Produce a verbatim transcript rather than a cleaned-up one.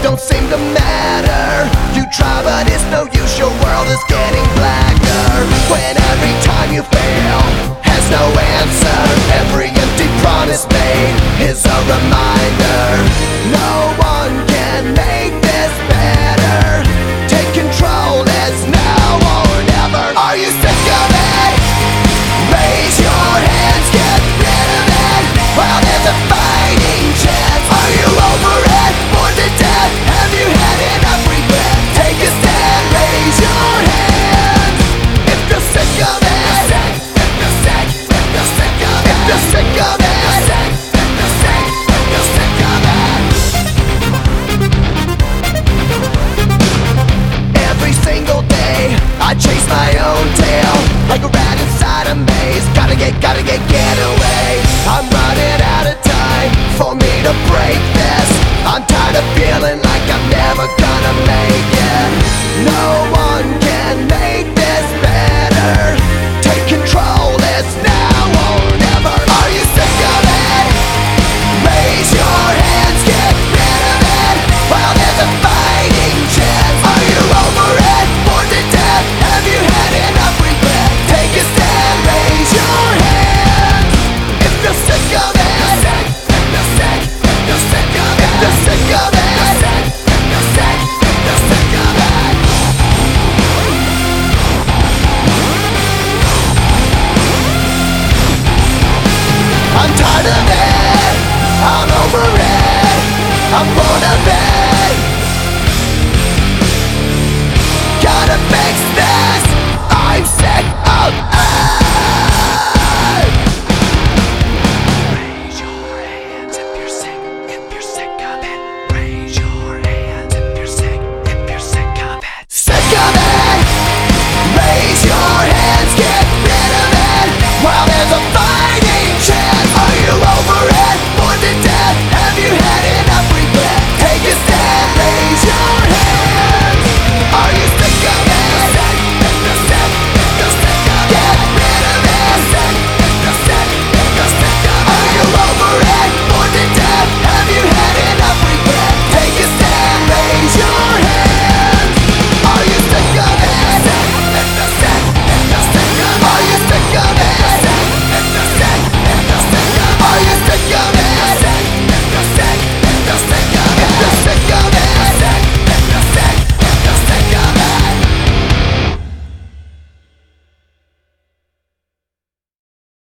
don't seem to matter. You try but it's no use, your world is getting blacker. When every time you fail has no answer, every empty promise made is a reminder. No one can make this better. Take control, it's now or never. Are you sick of it? Raise your hands, get rid of it while there's a fighting chance. Are you over it? Bored to death? Have you had enough regret? Take a stand, raise your hands if you're sick of it. If you're sick, if you're sick of it. If you're sick of it. If you're sick, if you're sick of it. Every single day I chase my own tail like a rat inside a maze. Gotta get, gotta get, get away. I'm running out of time for me to break this. I'm tired of feeling like I'm never gonna make it. No one can make this better. Take control, it's now or never. Are you sick of it? Raise your hands, get rid of it while there's a fighting chance. Are you over it? Bored to death? Have you had enough regret? Take a stand, raise your hands if you're sick of it. If you're sick, if you're sick of it. If you're sick of it. If you're sick, if you're sick of it. I'm tired of it. I'm over it. I'm born